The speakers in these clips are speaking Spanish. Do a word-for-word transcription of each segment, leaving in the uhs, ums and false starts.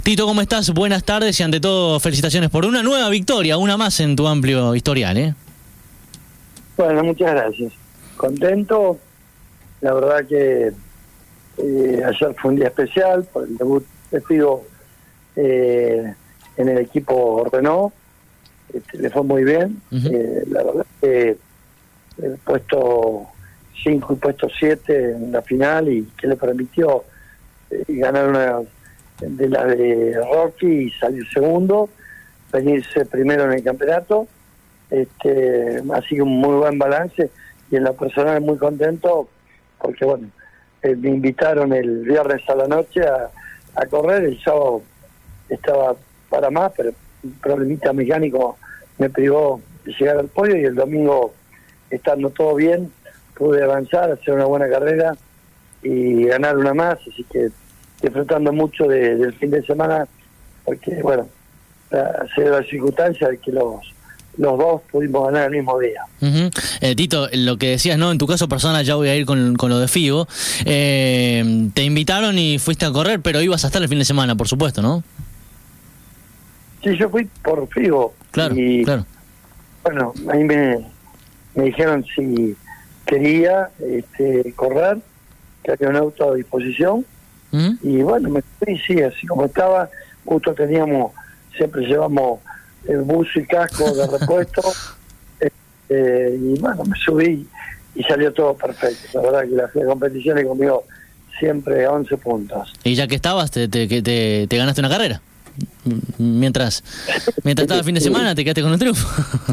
Tito, ¿cómo estás? Buenas tardes y ante todo felicitaciones por una nueva victoria, una más en tu amplio historial, ¿eh? Bueno, muchas gracias. Contento, la verdad que eh, ayer fue un día especial por el debut de Figo eh, en el equipo Renault, este, le fue muy bien, uh-huh. eh, la verdad que el puesto cinco y puesto siete en la final y que le permitió eh, ganar una de las de Rocky y salir segundo, venirse primero en el campeonato, este, así que un muy buen balance y en lo personal muy contento porque bueno, eh, me invitaron el viernes a la noche a, a correr, el sábado estaba para más, pero un problemita mecánico me privó de llegar al podio y el domingo, estando todo bien, pude avanzar, hacer una buena carrera y ganar una más, así que disfrutando mucho de, del fin de semana, porque bueno, se dio la circunstancia de que los los dos pudimos ganar el mismo día. Uh-huh. eh, Tito, lo que decías, ¿no? En tu caso personal, ya voy a ir con, con lo de Figo. Eh, te invitaron y fuiste a correr, pero ibas a estar el fin de semana, por supuesto, ¿no? Sí, yo fui por Figo. Claro, y, claro. Bueno, ahí me, me dijeron si quería este, correr, que había un auto a disposición. Uh-huh. Y bueno, me fui, sí, así como estaba, justo teníamos, siempre llevamos el buzo y casco de repuesto, este, y bueno, me subí y salió todo perfecto. La verdad que las competiciones conmigo siempre once puntos. Y ya que estabas, te, te, te, te ganaste una carrera. Mientras mientras estaba el fin de semana, te quedaste con el triunfo.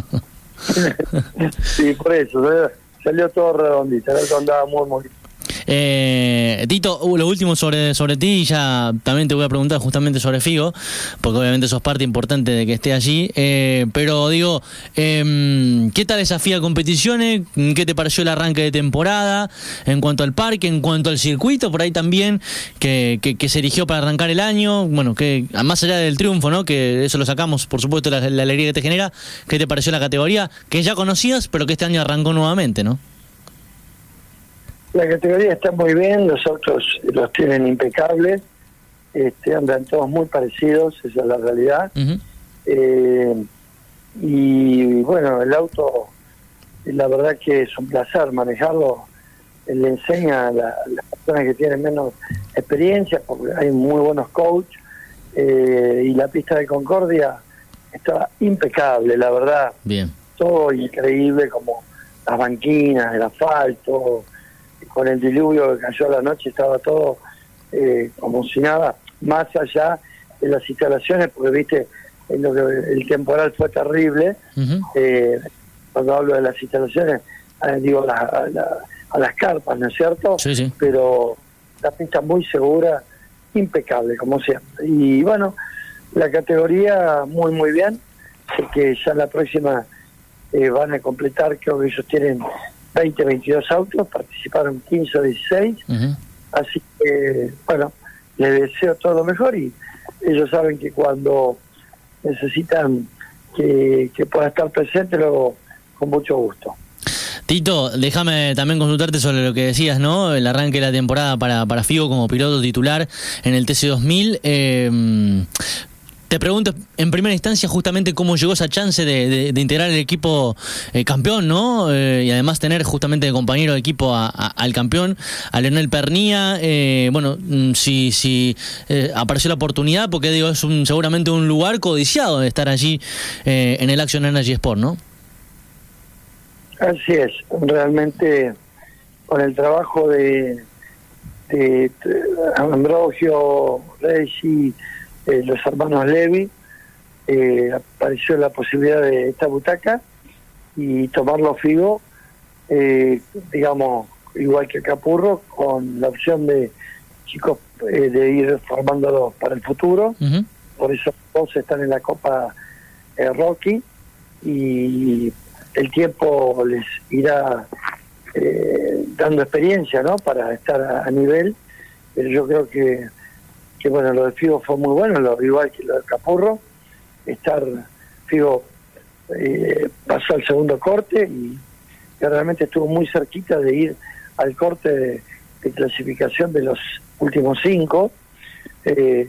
Sí, por eso, salió todo redondito, andaba muy, muy Eh, Tito, lo último sobre sobre ti, ya también te voy a preguntar justamente sobre Figo, porque obviamente sos parte importante de que esté allí, eh, pero digo, eh, ¿qué tal esa FIA Competiciones? ¿Qué te pareció el arranque de temporada? En cuanto al parque, en cuanto al circuito, por ahí también, que, que, que se eligió para arrancar el año, bueno, que más allá del triunfo, ¿no? Que eso lo sacamos, por supuesto, la, la alegría que te genera. ¿Qué te pareció la categoría? Que ya conocías, pero que este año arrancó nuevamente, ¿no? La categoría está muy bien, los autos los tienen impecables, este, andan todos muy parecidos, esa es la realidad. Uh-huh. Eh, y bueno, el auto, la verdad que es un placer manejarlo, le enseña a la, las personas que tienen menos experiencia, porque hay muy buenos coaches, eh, y la pista de Concordia está impecable, la verdad. Bien. Todo increíble, como las banquinas, el asfalto, con el diluvio que cayó a la noche estaba todo eh, como si nada, más allá de las instalaciones, porque viste, en lo que el temporal fue terrible. Uh-huh. eh, cuando hablo de las instalaciones, eh, digo la, a, la, a las carpas, ¿no es cierto? Sí, sí. Pero la pista muy segura, impecable, como siempre. Y bueno, la categoría muy, muy bien, sé que ya la próxima eh, van a completar, creo que ellos tienen veinte, veintidós autos, participaron quince o dieciséis, uh-huh. Así que, bueno, les deseo todo lo mejor y ellos saben que cuando necesitan que, que pueda estar presente, luego con mucho gusto. Tito, déjame también consultarte sobre lo que decías, ¿no? El arranque de la temporada para, para Figo como piloto titular en el T C dos mil. Eh, Te pregunto en primera instancia justamente cómo llegó esa chance de, de, de integrar el equipo eh, campeón, ¿no? Eh, y además tener justamente de compañero de equipo a, a, al campeón, a Leonel Pernía. Eh, bueno, si, si eh, apareció la oportunidad, porque digo, es un, seguramente un lugar codiciado de estar allí eh, en el Action Energy Sport, ¿no? Así es, realmente con el trabajo de, de, de Ambrogio, Regi, Eh, los hermanos Levi, eh, apareció la posibilidad de esta butaca y tomarlo Figo, eh, digamos, igual que Capurro, con la opción de chicos eh, de ir formándolos para el futuro. Uh-huh. Por eso dos están en la Copa eh, Rocky y el tiempo les irá eh, dando experiencia, ¿no? Para estar a, a nivel, pero yo creo que que bueno, lo de Figo fue muy bueno, lo igual que lo de Capurro. Estar Figo eh, pasó al segundo corte y que realmente estuvo muy cerquita de ir al corte de, de clasificación de los últimos cinco. Eh,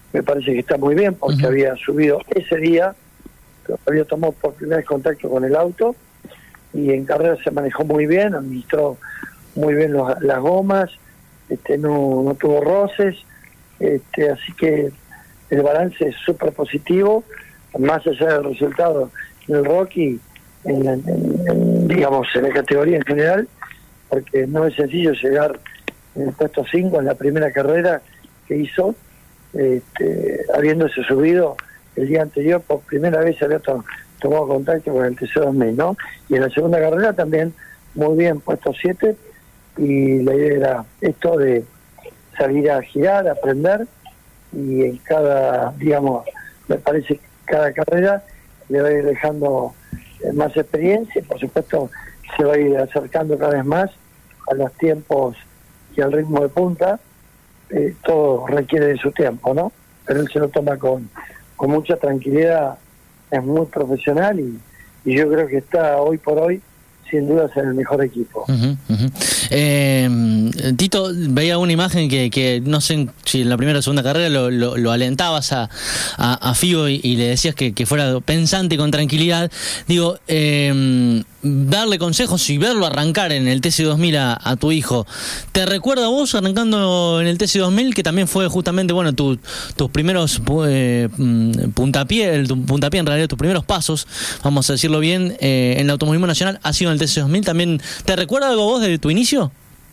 me parece que está muy bien, porque uh-huh. había subido ese día, había tomado por primera vez contacto con el auto, y en carrera se manejó muy bien, administró muy bien los, las gomas, este no, no tuvo roces, este así que el balance es súper positivo, más allá del resultado en el Rocky, en, en, en, digamos, en la categoría en general, porque no es sencillo llegar en el puesto cinco en la primera carrera que hizo, este, habiéndose subido el día anterior, por primera vez había to- tomado contacto con el T C dos mil, ¿no? Y en la segunda carrera también, muy bien, puesto siete, y la idea era esto de salir a girar, a aprender, y en cada, digamos, me parece que cada carrera le va a ir dejando más experiencia, y por supuesto se va a ir acercando cada vez más a los tiempos y al ritmo de punta. Eh, todo requiere de su tiempo, ¿no? Pero él se lo toma con, con mucha tranquilidad, es muy profesional, y, y yo creo que está hoy por hoy sin dudas en el mejor equipo. Uh-huh, uh-huh. Eh, Tito, veía una imagen que, que no sé si en la primera o segunda carrera lo, lo, lo alentabas a, a, a Figo y, y le decías que, que fuera pensante con tranquilidad. Digo, eh, darle consejos y verlo arrancar en el T C dos mil a, a tu hijo, ¿te recuerda a vos arrancando en el T C dos mil, que también fue justamente, bueno, tu, tus primeros eh, puntapié, tu puntapié en realidad, tus primeros pasos, vamos a decirlo bien, eh, en el automovilismo nacional ha sido en el T C dos mil también? ¿Te recuerda algo vos de tu inicio?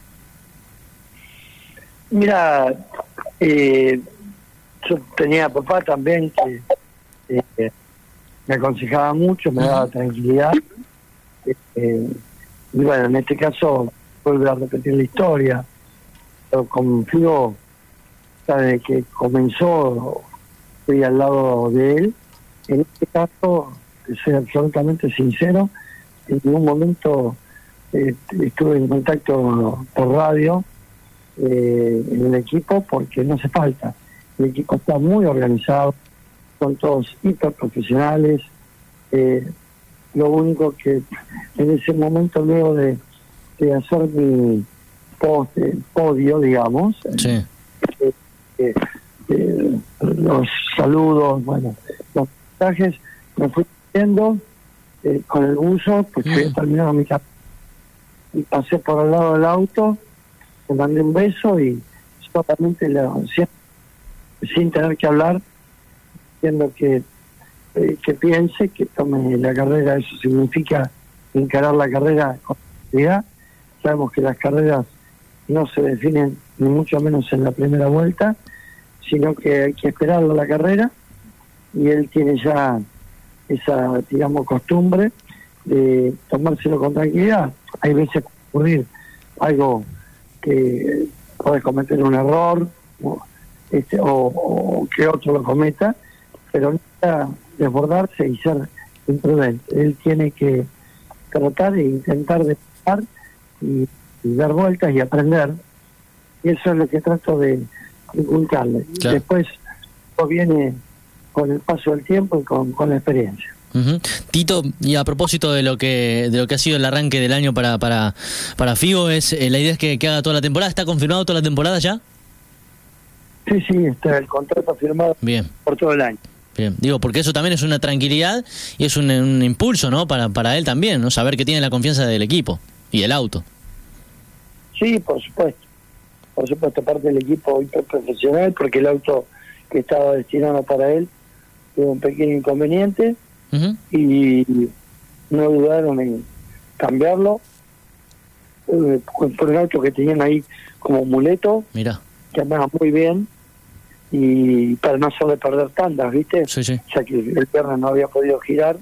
Mira, eh, yo tenía papá también que eh, me aconsejaba mucho, me daba tranquilidad. Eh, y bueno, en este caso vuelvo a repetir la historia. Yo confío, desde que comenzó, estoy al lado de él. En este caso, soy absolutamente sincero, en ningún momento eh, estuve en contacto por radio eh, en el equipo, porque no hace falta. El equipo está muy organizado, son todos hiperprofesionales. Eh, lo único que en ese momento, luego de, de hacer mi post, eh, podio, digamos, sí. eh, eh, eh, los saludos, bueno, los mensajes, me fui viendo eh, con el buzo, pues mm. había terminado mi carrera, y pasé por el lado del auto, le mandé un beso y solamente le, sin, sin tener que hablar, diciendo que eh, que piense, que tome la carrera. Eso significa encarar la carrera con seriedad. Sabemos que las carreras no se definen ni mucho menos en la primera vuelta, sino que hay que esperarlo la carrera, y él tiene ya esa, digamos, costumbre de tomárselo con tranquilidad. Hay veces que ocurrir algo que puede cometer un error, o, este, o, o que otro lo cometa, pero no desbordarse y ser imprudente. Él tiene que tratar e intentar despejar y, y dar vueltas y aprender, y eso es lo que trato de inculcarle. Claro. Después viene con el paso del tiempo y con, con la experiencia. Uh-huh. Tito, y a propósito de lo que de lo que ha sido el arranque del año para para para Figo, es eh, la idea es que, que haga toda la temporada. ¿Está confirmado toda la temporada ya? Sí, sí, está el contrato firmado. Bien. Por todo el año. Bien, digo, porque eso también es una tranquilidad y es un, un impulso, ¿no? Para para él también, ¿no? Saber que tiene la confianza del equipo y del auto. Sí, por supuesto. Por supuesto, parte del equipo hiperprofesional, porque el auto que estaba destinado para él tuvo un pequeño inconveniente. Uh-huh. Y no dudaron en cambiarlo eh, por un auto que tenían ahí como muleto. Mira, que andaba muy bien, y para no hacerle perder tandas, ¿viste? Sí, sí. Ya que el perro no había podido girar,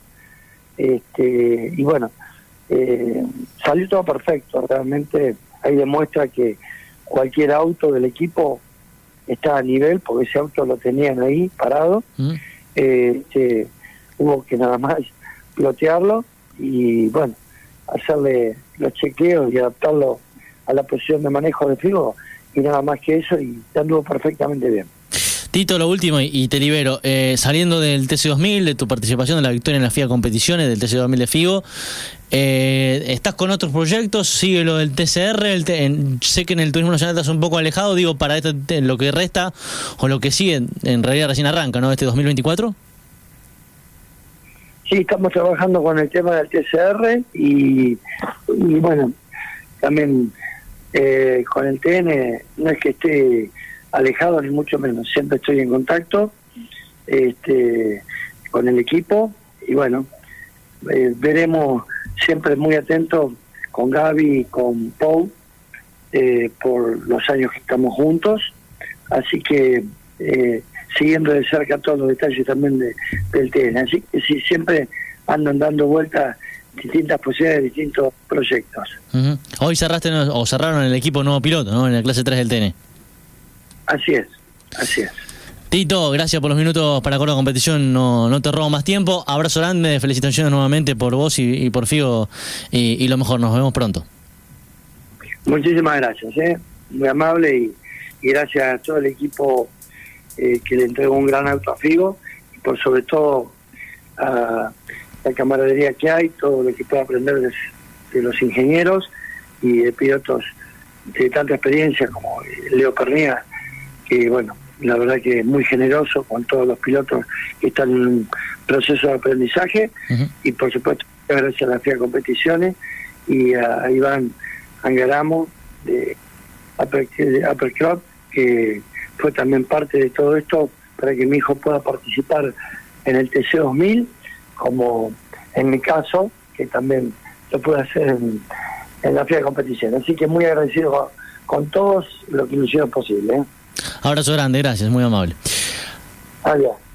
este y bueno, eh, salió todo perfecto. Realmente ahí demuestra que cualquier auto del equipo está a nivel, porque ese auto lo tenían ahí parado. Uh-huh. eh, este, hubo que nada más pilotearlo y bueno, hacerle los chequeos y adaptarlo a la posición de manejo de Figo, y nada más que eso, y anduvo perfectamente bien. Tito, lo último, y, y te libero. Eh, saliendo del T C dos mil, de tu participación de la victoria en la FIA Competiciones, del T C dos mil de Figo, eh, ¿estás con otros proyectos? ¿Sigue lo del T C R? El te, en, sé que en el Turismo Nacional estás un poco alejado, digo, para esto, te, lo que resta o lo que sigue, en realidad recién arranca, ¿no? Este dos mil veinticuatro. Sí, estamos trabajando con el tema del T C R y, y bueno, también eh, con el T N, no es que esté alejado ni mucho menos, siempre estoy en contacto este, con el equipo y bueno, eh, veremos, siempre muy atentos con Gaby y con Paul eh, por los años que estamos juntos, así que eh, siguiendo de cerca todos los detalles también de, del T N, así que sí, siempre andan dando vueltas distintas posibilidades, distintos proyectos. Uh-huh. Hoy cerraste o cerraron el equipo nuevo piloto, ¿no? En la clase tres del T N. Así es, así es. Tito, gracias por los minutos para Córdoba Competición, no, no te robo más tiempo. Abrazo grande, felicitaciones nuevamente por vos y, y por Figo y, y lo mejor, nos vemos pronto. Muchísimas gracias, ¿eh? Muy amable y, y gracias a todo el equipo eh, que le entregó un gran auto a Figo y por sobre todo a la camaradería que hay, todo lo que pueda aprender de, de los ingenieros y de pilotos de tanta experiencia como Leo Pernía, que bueno, la verdad que es muy generoso con todos los pilotos que están en un proceso de aprendizaje. Uh-huh. Y por supuesto gracias a la FIA Competiciones y a Iván Angaramo de Upper Club, que fue también parte de todo esto para que mi hijo pueda participar en el T C dos mil, como en mi caso, que también lo pude hacer en, en la FIA Competición. Así que muy agradecido con todos lo que me hicieron posible, ¿eh? Abrazo grande, gracias, muy amable. Adiós.